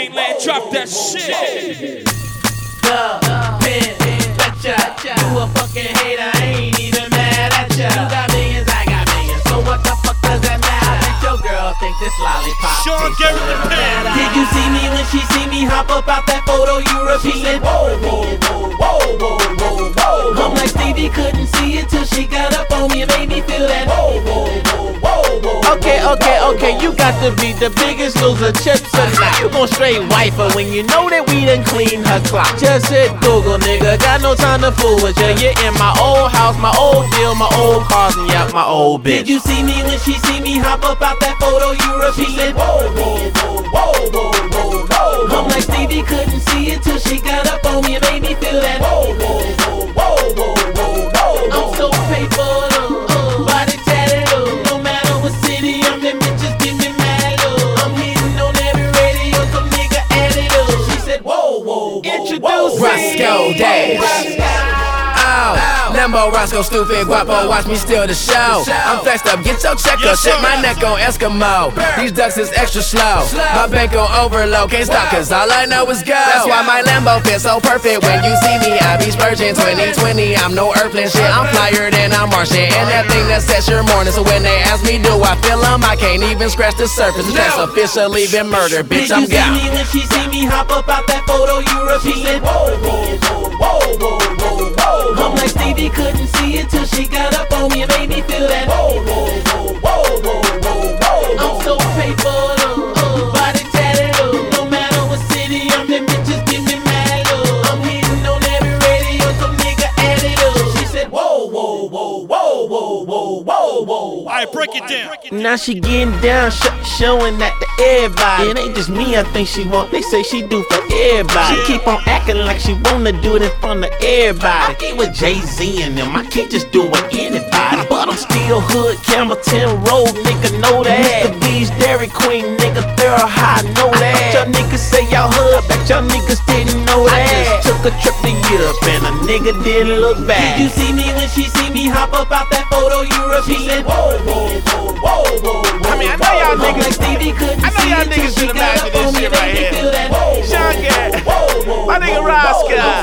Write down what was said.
Mainland, drop that shit. You a fucking hater, I ain't even mad at ya. You got millions, I got millions, so what the fuck does that matter? I bet your girl think this lollipop Sean tastes Garrett so the Pen. Did you see me when she see me hop up out that photo you repeated? Whoa, whoa, whoa, whoa, whoa, whoa, whoa. I'm like Stevie couldn't see it till she got up on me and made me feel that. Whoa, whoa, whoa, whoa, whoa. Okay, you got to be the biggest loser, chips or not. You gon' straight wife her when you know that we done clean her clock. Just hit Google, nigga, got no time to fool with ya. You're in my old house, my old deal, my old cars, and yeah, my old bitch. Did you see me when she see me hop up out that photo you repeated? Whoa, whoa, whoa, whoa, whoa, whoa, whoa. I'm like Stevie couldn't see it till she got up on me and made me feel that. Whoa, whoa, whoa, whoa, whoa, whoa, whoa. I'm so paper, body tatted up. No matter what city I'm in, bitches give me mad love. I'm hitting on every radio, some nigga add it up. She said, whoa, whoa, whoa, introduce Roscoe Dash. Lambo, Roscoe, stupid, guapo, watch me steal the show. I'm flexed up, get your check up, shit my neck on Eskimo. These ducks is extra slow, my bank on overload, can't stop cause all I know is go. That's why my Lambo fits so perfect. When you see me, I be spurging 2020. I'm no earthling shit, I'm flyer than I'm Martian. And that thing that sets your morning. So when they ask me, do I feel them? I can't even scratch the surface. That's officially been murder, bitch, I'm gone. Did you see me when she see me hop up out that photo you repeated? Whoa, whoa, whoa, whoa, whoa, whoa, whoa. I'm like Stevie couldn't see it till she got up on me and made me feel that. Whoa, whoa, whoa, whoa, whoa, whoa, whoa. I'm so paper, body tatted up. No matter what city I'm in, bitches give me mad love. I'm hitting on every radio, some nigga add it up. She said, whoa, whoa, whoa, whoa, whoa, whoa, whoa, whoa. Alright, break it down. Now she getting down, showing that to everybody. It ain't just me, I think she want. They say she do for everybody. She keep on acting like she wanna do it in front of everybody. I ain't with Jay-Z and them, I can't just do it with anybody. But I'm still hood, Campbellton Road, nigga know that. Mr. B's, Dairy Queen, nigga thorough high, know that. Y'all niggas say y'all hood, but y'all niggas didn't know that. I just took a trip to Europe and a nigga didn't look back. Did you see me when she see me hop up out that photo you repeated? Whoa, whoa, whoa, whoa, whoa. I mean, I know y'all niggas did imagine this shit right here. Sean Garrett, my nigga Roscoe.